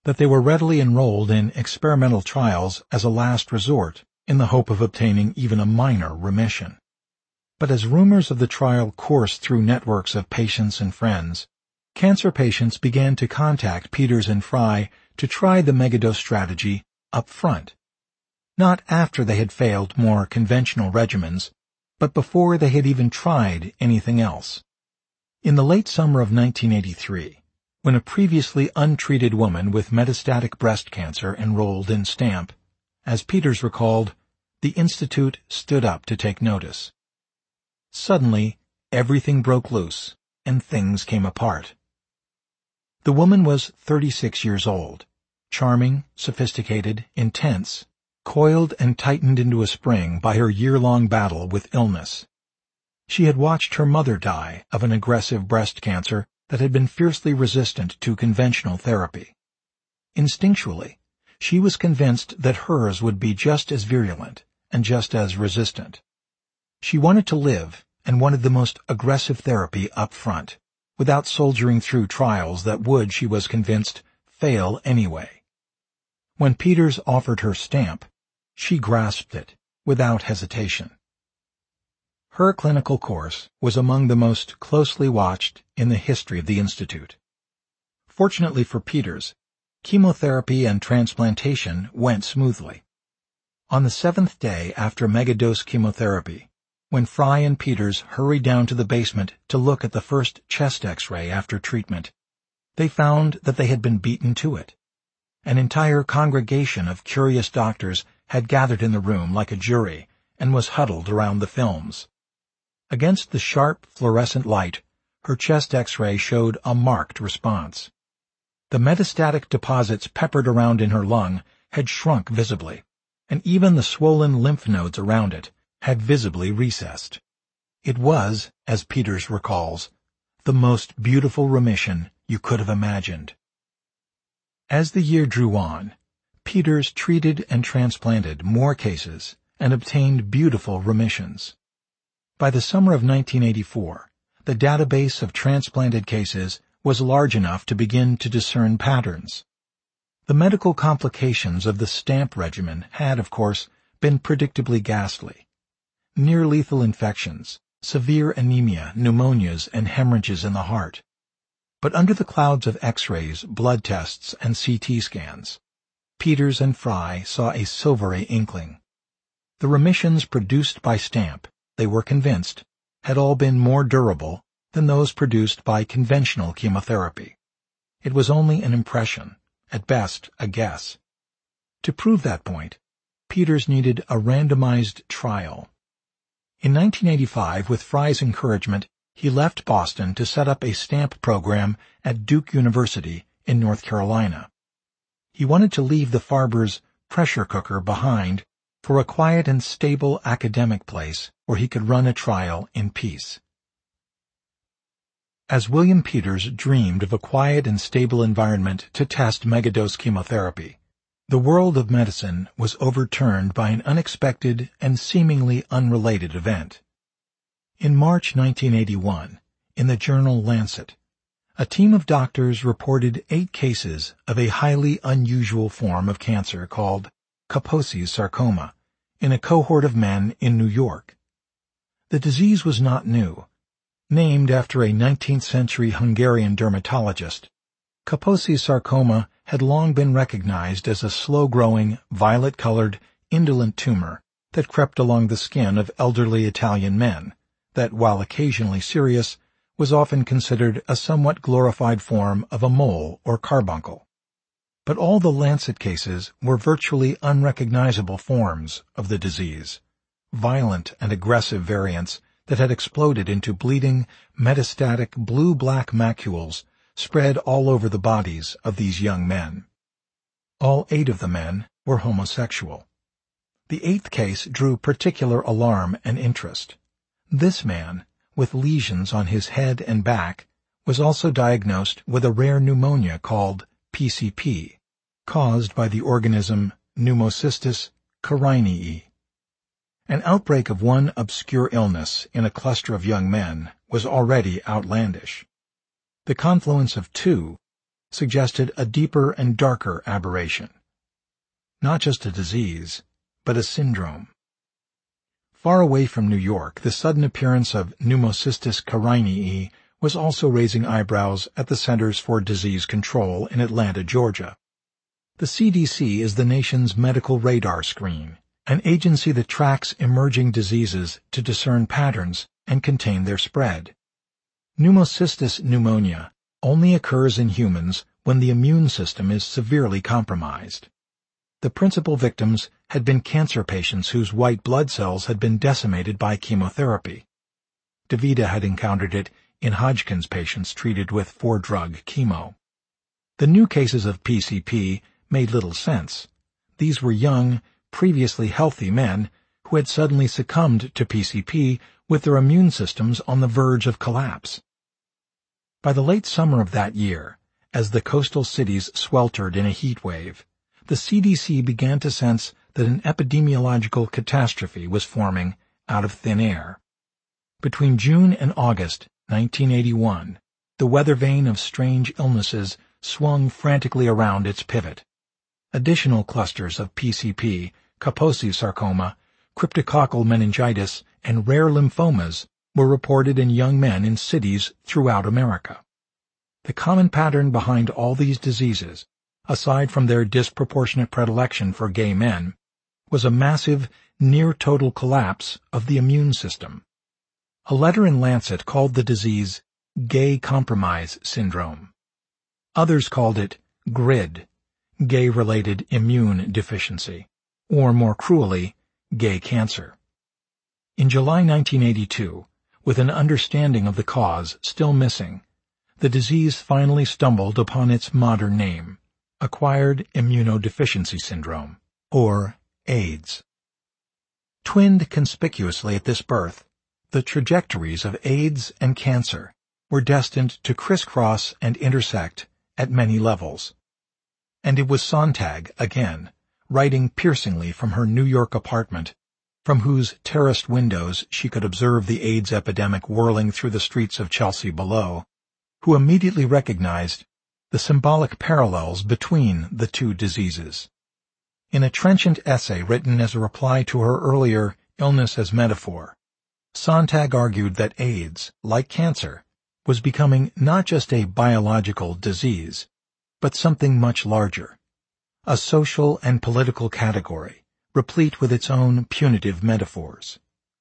A: that they were readily enrolled in experimental trials as a last resort in the hope of obtaining even a minor remission. But as rumors of the trial coursed through networks of patients and friends, cancer patients began to contact Peters and Fry to try the megadose strategy up front, not after they had failed more conventional regimens, but before they had even tried anything else. In the late summer of nineteen eighty-three, when a previously untreated woman with metastatic breast cancer enrolled in STAMP, as Peters recalled, the Institute stood up to take notice. Suddenly, everything broke loose, and things came apart. The woman was thirty-six years old, charming, sophisticated, intense, coiled and tightened into a spring by her year-long battle with illness. She had watched her mother die of an aggressive breast cancer that had been fiercely resistant to conventional therapy. Instinctually, she was convinced that hers would be just as virulent and just as resistant. She wanted to live and wanted the most aggressive therapy up front, without soldiering through trials that would, she was convinced, fail anyway. When Peters offered her STAMP, she grasped it without hesitation. Her clinical course was among the most closely watched in the history of the Institute. Fortunately for Peters, chemotherapy and transplantation went smoothly. On the seventh day after megadose chemotherapy, when Fry and Peters hurried down to the basement to look at the first chest X-ray after treatment, they found that they had been beaten to it. An entire congregation of curious doctors had gathered in the room like a jury and was huddled around the films. Against the sharp fluorescent light, her chest X-ray showed a marked response. The metastatic deposits peppered around in her lung had shrunk visibly, and even the swollen lymph nodes around it had visibly recessed. It was, as Peters recalls, the most beautiful remission you could have imagined. As the year drew on, Peters treated and transplanted more cases and obtained beautiful remissions. By the summer of nineteen eighty-four, the database of transplanted cases was large enough to begin to discern patterns. The medical complications of the STAMP regimen had, of course, been predictably ghastly. Near-lethal infections, severe anemia, pneumonias, and hemorrhages in the heart. But under the clouds of X-rays, blood tests, and C T scans, Peters and Fry saw a silvery inkling. The remissions produced by STAMP, they were convinced, had all been more durable than those produced by conventional chemotherapy. It was only an impression, at best a guess. To prove that point, Peters needed a randomized trial. In nineteen eighty-five, with Fry's encouragement, he left Boston to set up a STAMP program at Duke University in North Carolina. He wanted to leave the Farber's pressure cooker behind for a quiet and stable academic place where he could run a trial in peace. As William Peters dreamed of a quiet and stable environment to test megadose chemotherapy, the world of medicine was overturned by an unexpected and seemingly unrelated event. In March nineteen eighty-one, in the journal Lancet, a team of doctors reported eight cases of a highly unusual form of cancer called Kaposi's sarcoma in a cohort of men in New York. The disease was not new. Named after a nineteenth century Hungarian dermatologist, Kaposi's sarcoma had long been recognized as a slow-growing, violet-colored, indolent tumor that crept along the skin of elderly Italian men, that, while occasionally serious, was often considered a somewhat glorified form of a mole or carbuncle. But all the Lancet cases were virtually unrecognizable forms of the disease, violent and aggressive variants that had exploded into bleeding, metastatic blue-black macules spread all over the bodies of these young men. All eight of the men were homosexual. The eighth case drew particular alarm and interest. This man, with lesions on his head and back, was also diagnosed with a rare pneumonia called P C P, caused by the organism Pneumocystis carinii. An outbreak of one obscure illness in a cluster of young men was already outlandish. The confluence of two suggested a deeper and darker aberration. Not just a disease, but a syndrome. Far away from New York, the sudden appearance of Pneumocystis carinii was also raising eyebrows at the Centers for Disease Control in Atlanta, Georgia. The C D C is the nation's medical radar screen, an agency that tracks emerging diseases to discern patterns and contain their spread. Pneumocystis pneumonia only occurs in humans when the immune system is severely compromised. The principal victims had been cancer patients whose white blood cells had been decimated by chemotherapy. DeVita had encountered it in Hodgkin's patients treated with four-drug chemo. The new cases of P C P made little sense. These were young, previously healthy men who had suddenly succumbed to P C P with their immune systems on the verge of collapse. By the late summer of that year, as the coastal cities sweltered in a heat wave, the C D C began to sense that an epidemiological catastrophe was forming out of thin air. Between June and August nineteen eighty-one, the weather vane of strange illnesses swung frantically around its pivot. Additional clusters of P C P, Kaposi sarcoma, cryptococcal meningitis, and rare lymphomas were reported in young men in cities throughout America. The common pattern behind all these diseases, aside from their disproportionate predilection for gay men, was a massive, near-total collapse of the immune system. A letter in Lancet called the disease gay compromise syndrome. Others called it GRID, gay-related immune deficiency, or more cruelly, gay cancer. In July nineteen eighty-two, with an understanding of the cause still missing, the disease finally stumbled upon its modern name, Acquired Immunodeficiency Syndrome, or AIDS. Twinned conspicuously at this birth, the trajectories of AIDS and cancer were destined to crisscross and intersect at many levels. And it was Sontag, again, writing piercingly from her New York apartment, from whose terraced windows she could observe the AIDS epidemic whirling through the streets of Chelsea below, who immediately recognized the symbolic parallels between the two diseases. In a trenchant essay written as a reply to her earlier Illness as Metaphor, Sontag argued that AIDS, like cancer, was becoming not just a biological disease, but something much larger, a social and political category, replete with its own punitive metaphors.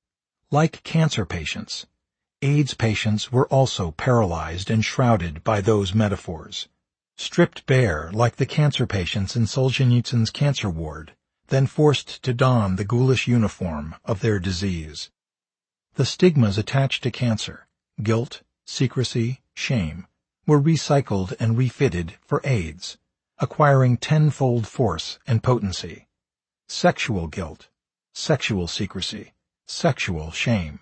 A: Like cancer patients, AIDS patients were also paralyzed and shrouded by those metaphors, stripped bare like the cancer patients in Solzhenitsyn's cancer ward, then forced to don the ghoulish uniform of their disease. The stigmas attached to cancer, guilt, secrecy, shame, were recycled and refitted for AIDS, acquiring tenfold force and potency. Sexual guilt, sexual secrecy, sexual shame.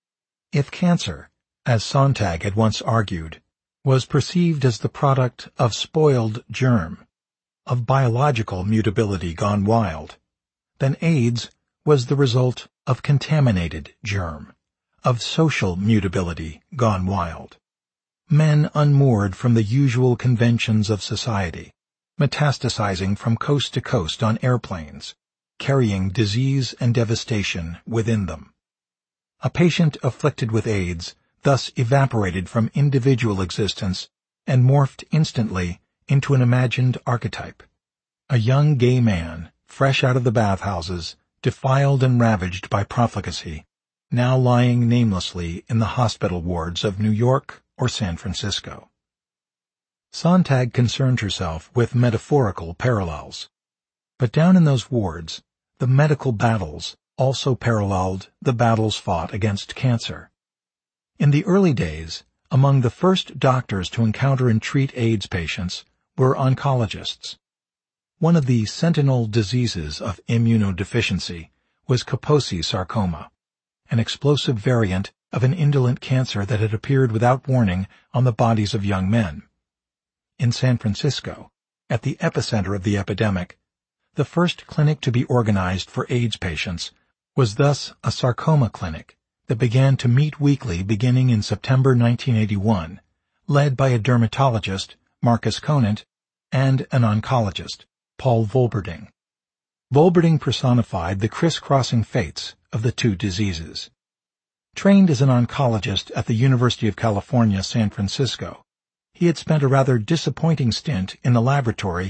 A: If cancer, as Sontag had once argued, was perceived as the product of spoiled germ, of biological mutability gone wild, then AIDS was the result of contaminated germ, of social mutability gone wild. Men unmoored from the usual conventions of society, metastasizing from coast to coast on airplanes, carrying disease and devastation within them. A patient afflicted with AIDS thus evaporated from individual existence and morphed instantly into an imagined archetype. A young gay man, fresh out of the bathhouses, defiled and ravaged by profligacy, now lying namelessly in the hospital wards of New York or San Francisco. Sontag concerned herself with metaphorical parallels. But down in those wards, the medical battles also paralleled the battles fought against cancer. In the early days, among the first doctors to encounter and treat AIDS patients were oncologists. One of the sentinel diseases of immunodeficiency was Kaposi sarcoma, an explosive variant of an indolent cancer that had appeared without warning on the bodies of young men. In San Francisco, at the epicenter of the epidemic, the first clinic to be organized for AIDS patients was thus a sarcoma clinic that began to meet weekly beginning in September nineteen eighty-one, led by a dermatologist, Marcus Conant, and an oncologist, Paul Volberding. Volberding personified the criss-crossing fates of the two diseases. Trained as an oncologist at the University of California, San Francisco, he had spent a rather disappointing stint in the laboratory